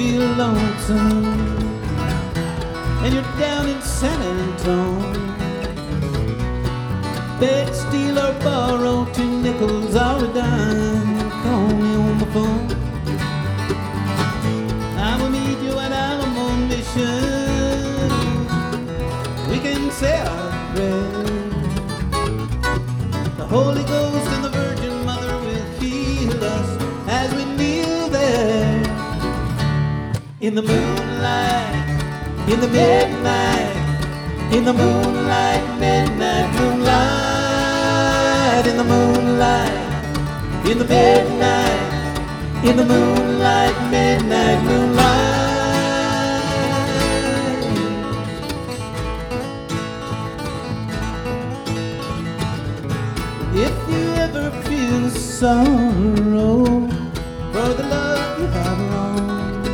feel lonesome and you're down in San Antone, beg, steal or borrow 2 nickels or a dime, call me on the phone. I will meet you at Alamo Mission. We can say our prayers. The Holy Ghost and the Virgin Mother will heal us as we kneel there in the moonlight, in the midnight, in the moonlight, midnight moonlight, in the moonlight, in the midnight, in the moonlight, midnight moonlight. If you ever feel sorrow for the love you have lost,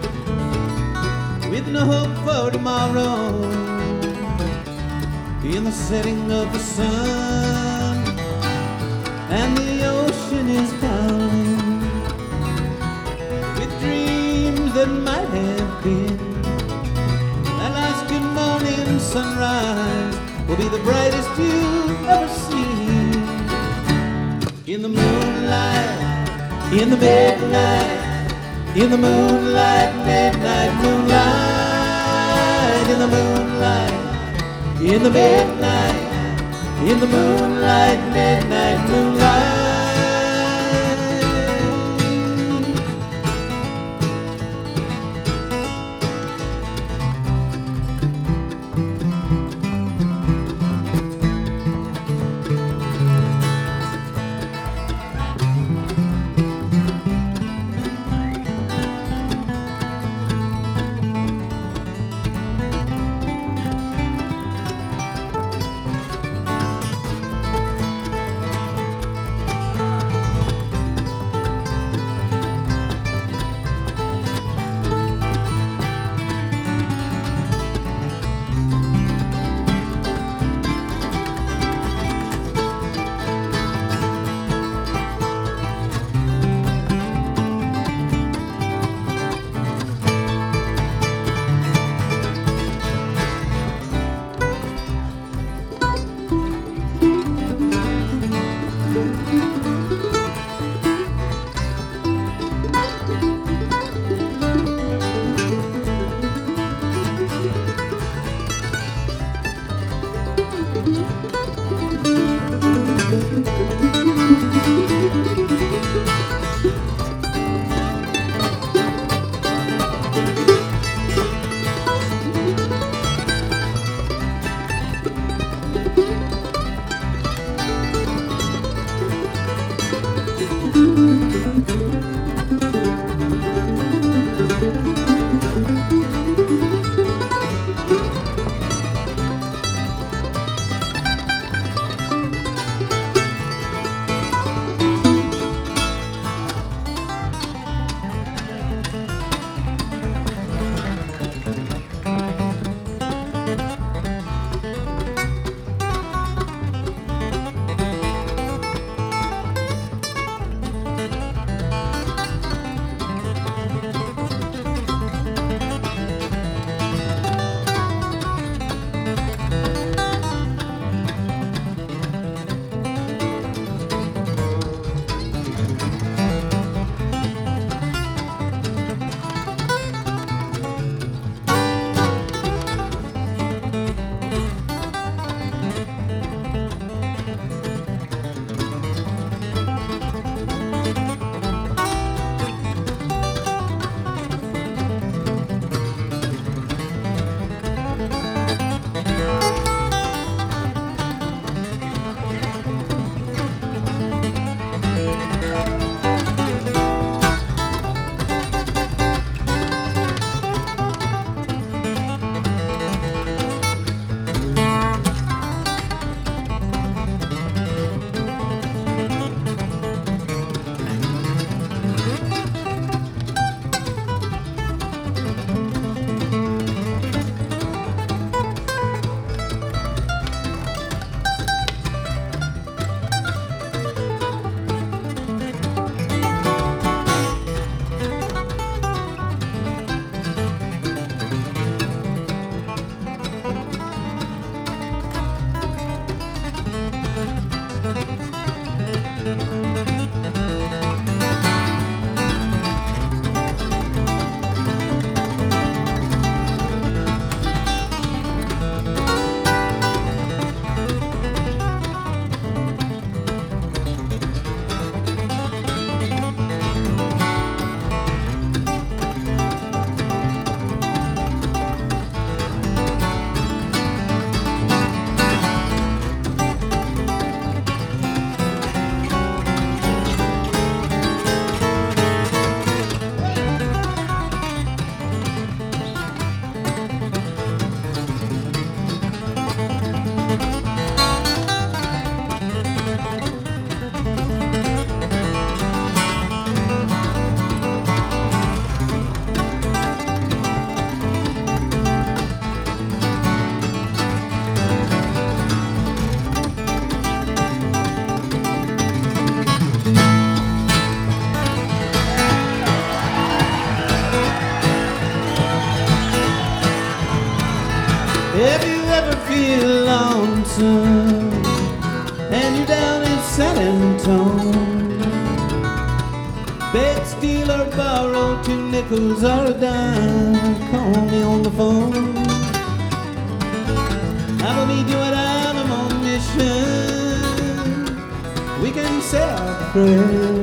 with no hope for tomorrow, in the setting of the sun, and the ocean is calling, with dreams that might have been, that last good morning sunrise will be the brightest you've ever seen. In the moonlight, in the midnight, in the moonlight, midnight moonlight, in the moonlight, in the midnight, in the moonlight, midnight moonlight. If you ever feel lonesome and you're down in San Antone, beg, steal, or borrow 2 nickels or a dime, call me on the phone. I will meet you at Mission. We can say our prayers.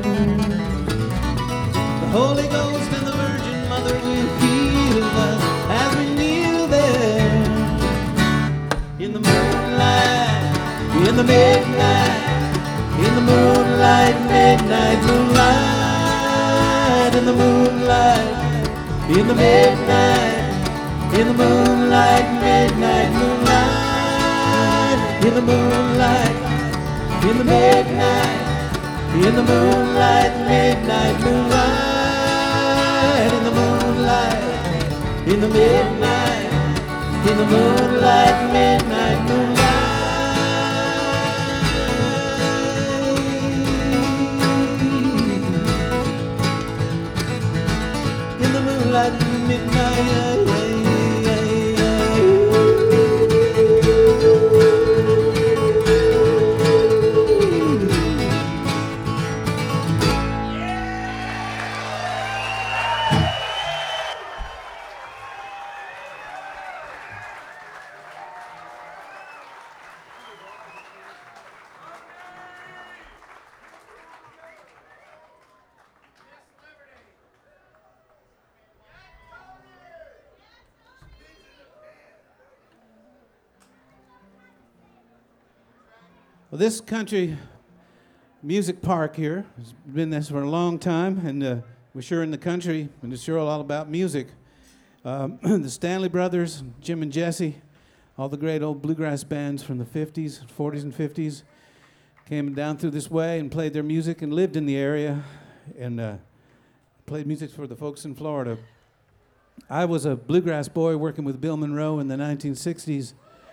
The Holy Ghost and the Virgin Mother will heal us as we kneel there in the moonlight, in the midnight, in the moonlight, midnight moonlight, in the moonlight, in the midnight, in the moonlight, midnight moonlight, in the moonlight, in the midnight, in the moonlight, midnight moonlight, in the moonlight, in the midnight, in the moonlight, midnight moonlight, in the moonlight, midnight. Well, this country music park here has been this for a long time, and we're sure in the country, and it's sure all about music. The Stanley Brothers, Jim and Jesse, all the great old bluegrass bands from the 50s, 40s, and 50s came down through this way and played their music and lived in the area and played music for the folks in Florida. I was a bluegrass boy working with Bill Monroe in the 1960s.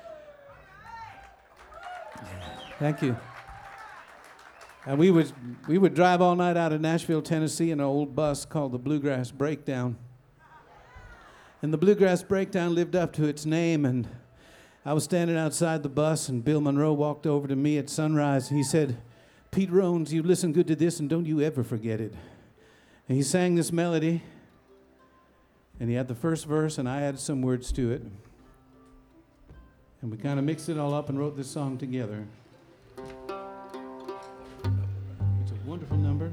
Thank you. And we would drive all night out of Nashville, Tennessee in an old bus called the Bluegrass Breakdown. And the Bluegrass Breakdown lived up to its name, and I was standing outside the bus, and Bill Monroe walked over to me at sunrise. He said, "Pete Rones, you listen good to this, and don't you ever forget it." And he sang this melody, and he had the first verse, and I added some words to it. And we kind of mixed it all up and wrote this song together. It's a wonderful number.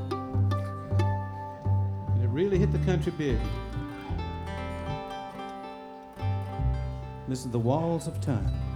And it really hit the country big. This is The Walls of Time.